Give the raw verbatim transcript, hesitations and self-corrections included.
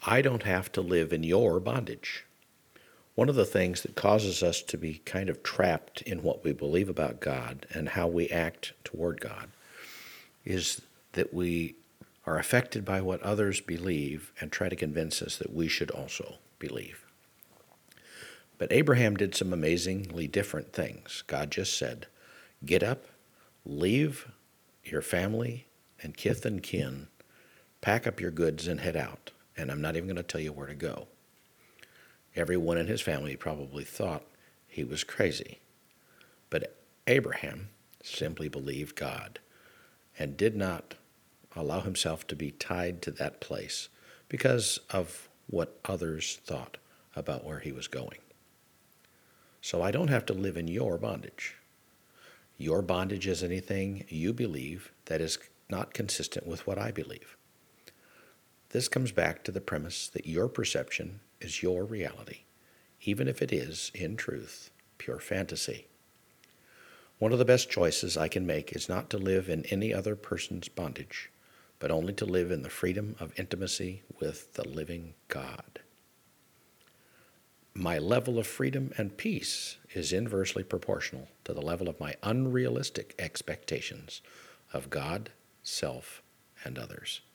I don't have to live in your bondage. One of the things that causes us to be kind of trapped in what we believe about God and how we act toward God is that we are affected by what others believe and try to convince us that we should also believe. But Abraham did some amazingly different things. God just said, get up, leave your family and kith and kin, pack up your goods and head out. And I'm not even going to tell you where to go. Everyone in his family probably thought he was crazy. But Abraham simply believed God and did not allow himself to be tied to that place because of what others thought about where he was going. So I don't have to live in your bondage. Your bondage is anything you believe that is not consistent with what I believe. This comes back to the premise that your perception is your reality, even if it is, in truth, pure fantasy. One of the best choices I can make is not to live in any other person's bondage, but only to live in the freedom of intimacy with the living God. My level of freedom and peace is inversely proportional to the level of my unrealistic expectations of God, self, and others.